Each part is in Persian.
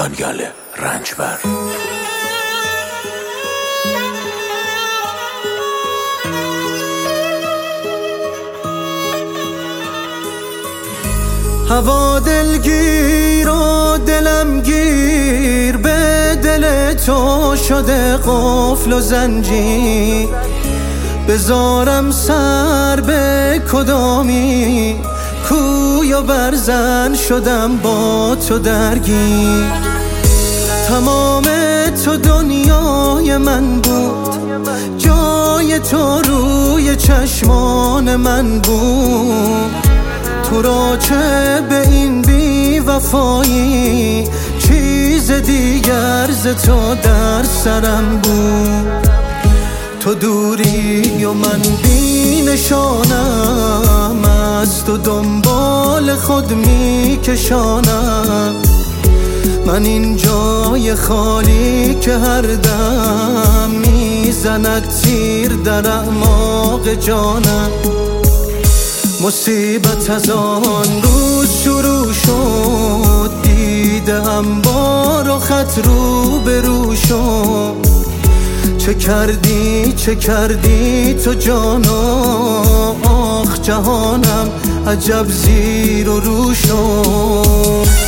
دانیال رنجبر. هوا دلگیر و دلم گیر، به دل تو شده قفل و زنجیر. بذارم سر به کدامی، کوی و برزن شدم با تو درگیر. تمام تو دنیای من بود، جای تو روی چشمان من بود. تو را چه به این بی وفایی، چیز دیگر ز تو در سرم بود. تو دوری و من بی نشانم، از تو دنبال خود می کشانم. من این جای خالی که هر دم میزند تیر در اعماق جانم. مصیبت از آن روز شروع شد، دیدم با رخت رو به رو شد. چه کردی تو جانا، آخ جهانم عجب زیر و رو شد.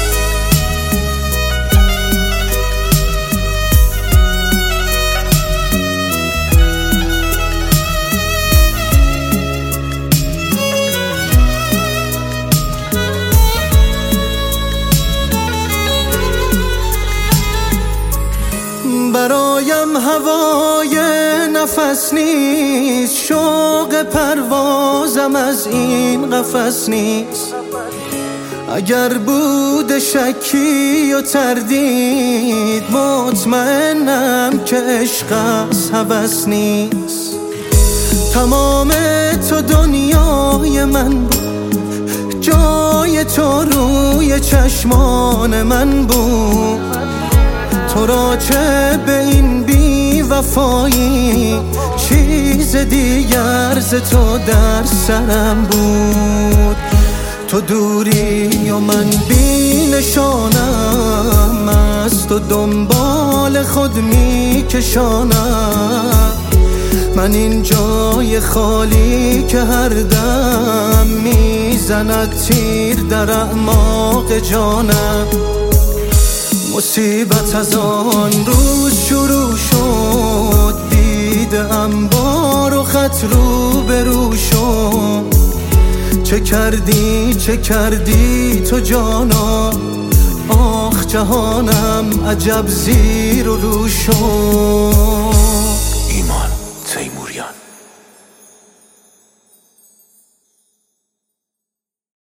برایم هوای نفس نیست، شوق پروازم از این قفس نیست. اگر بود شکی و تردید، مطمئنم که عشق از هوس نیست. تمام تو دنیای من بود، جای تو روی چشمان من بود. تو را چه به این بی وفایی، چیز دیگر ز تو در سرم بود. تو دوری و من بی نشانم، از تو دنبال خود می کشانم. من این جای خالی که هر دم میزند تیر در اعماق جانم. مصیبت از آن روز شروع شد، دیدم با رخت رو به رو شد. چه کردی تو جانا، آخ جهانم عجب زیر و رو شد.